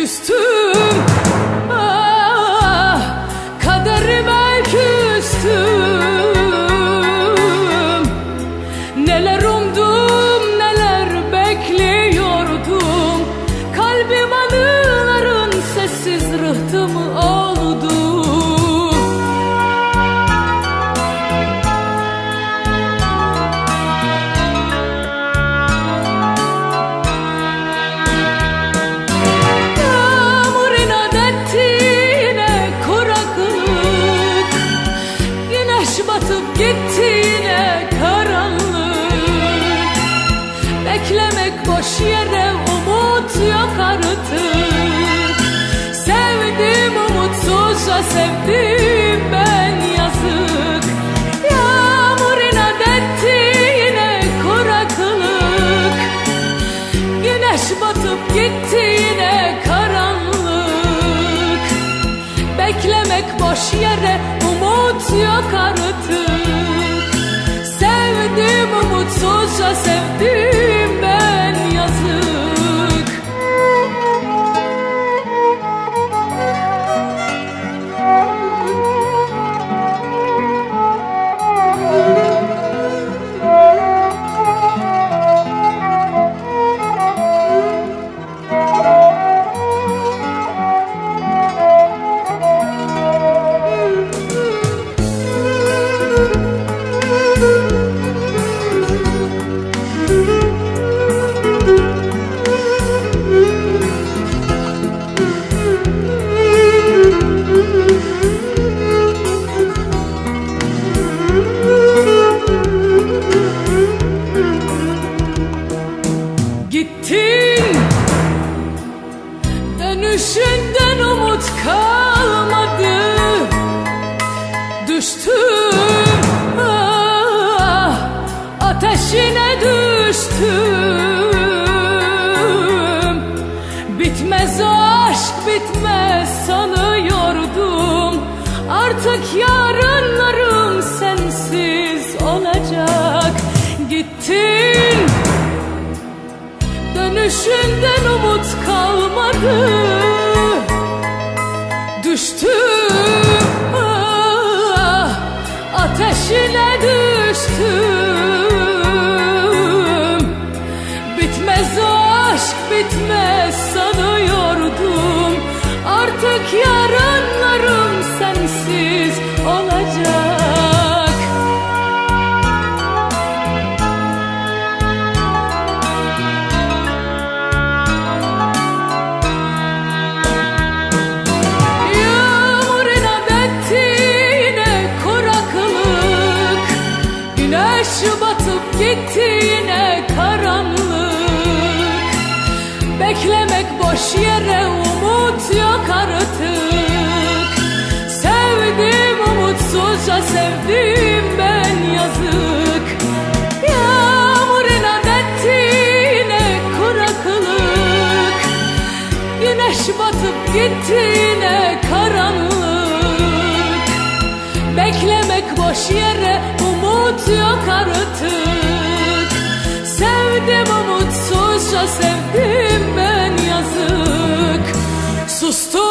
Küstüm, ah, kaderime küstüm. Neler umdum, neler bekliyordum. Kalbim anıların sessiz rıhtımı oldu. Gitti yine karanlık. Beklemek boş yere, umut yok artık. Sevdim umutsuzca, sevdim ben yazık. Yağmur inat etti yine kuraklık. Güneş batıp gitti yine karanlık. Beklemek boş yere, umut yok artık. Sevdim umutsuzca, sevdim ben yazık. Gittin, dönüşünden umut kalmadı. Düştüm, ah, ateşine düştüm. Bitmez aşk, bitmez sanıyordum. Artık yarınlarım sensiz olacak. Gittin, dönüşünden umut kalmadı. Düştüm, ah, ateşine düştüm. Bitmez aşk, bitmez sanıyordum. Artık yarınlarım sensiz olacak. Batıp gitti yine karanlık. Beklemek boş yere, umut yok artık. Sevdim umutsuzca, sevdim ben yazık. Yağmur inat etti yine kuraklık. Güneş batıp gitti yine karanlık. Beklemek boş yere, umut yok artık. Sevdim umutsuzca, sevdim ben yazık. Sustum.